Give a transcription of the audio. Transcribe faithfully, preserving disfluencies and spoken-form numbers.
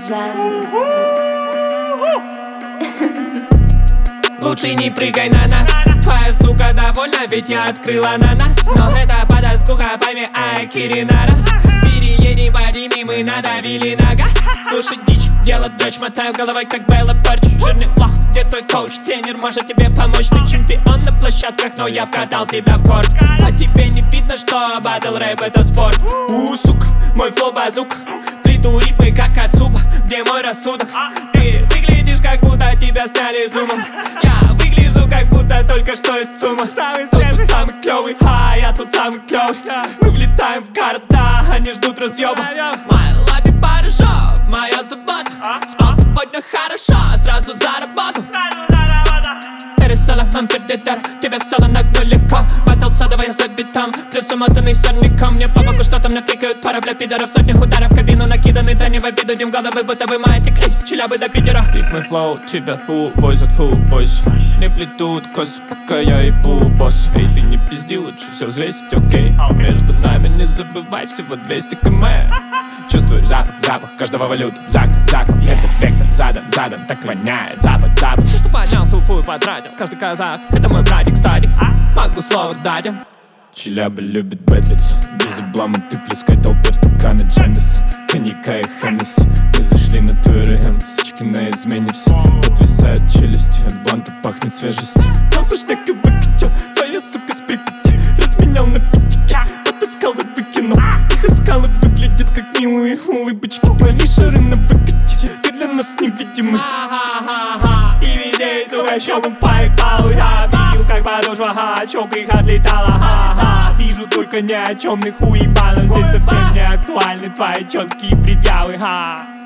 Jazzy. Лучше не прыгай на нас. Твоя сука довольна, ведь я открыла на нас. Но это подоскука, пойми, ай, Кири на раз. Переедем по Риме, мы надавили на газ. Слушай дичь, делать дрочь, мотаю головой, как Белла Порч. Жирный лох, где твой коуч? Тренер может тебе помочь. Ты чемпион на площадках, но я вкатал тебя в корт. По тебе не видно, что батл рэп это спорт. У, сука, мой флоу базук. Плиту рифмы, как от супа. Где мой рассудок? Ты выглядишь, как будто тебя сняли зумом. Я выгляжу, как будто только что из ЦУМа. Самый свежий, самый клёвый, а я тут самый клёвый. Мы влетаем в города, они ждут разъёба. Моя лаби порошок, моя забота. Спал сегодня хорошо, сразу заработал. Пересела, мам, пердетер, тебе в соло нагну легко. Батл садовая за битом, плюс умотанный сорняком. Мне по боку что-то мне тыкают, пара бля пидоров. Сотни ударов в кабину накиданы, да не в обиду. Дим головы, будто вы маете крейс, Челябы до Питера. Ритмы флоу, тебя увозят, ху, бойс. Не плетут косы, пока я ебу, босс. Эй, ты не пизди, лучше все взвесить, окей. Между нами не забывай, всего двести километров. Чувствую запах, запах каждого валют. Зак, Заков, этот вектор задан, задан. Так воняет, запад, запад. Ты что понял, тупую потратил. Каждый казах, это мой братик, кстати. Могу слово дать им. Челябы любит бэдлиц. Без облама ты плескай толпе в стаканы Джемис. Коньяка и Хеннесси. Мы зашли на твой рэм, сучки на измене все. Подвисают челюсти, от бланта пахнет свежестью. Залсу шняк и выкатил, твоя сука с Припяти. Разменял на питике, потаскал и выкинул. Их искал и выглядит как милые улыбочки. Твои шары на выкате, ты для нас невидимый. Ха-ха-ха-ха, и везде, сука, щёпом поебал. Я видел, как подошва, ха, чёп их отлетала, ха-ха. Вижу только ни о чёмных уебанов. Здесь совсем не актуальны твои чёткие предъявы, ха.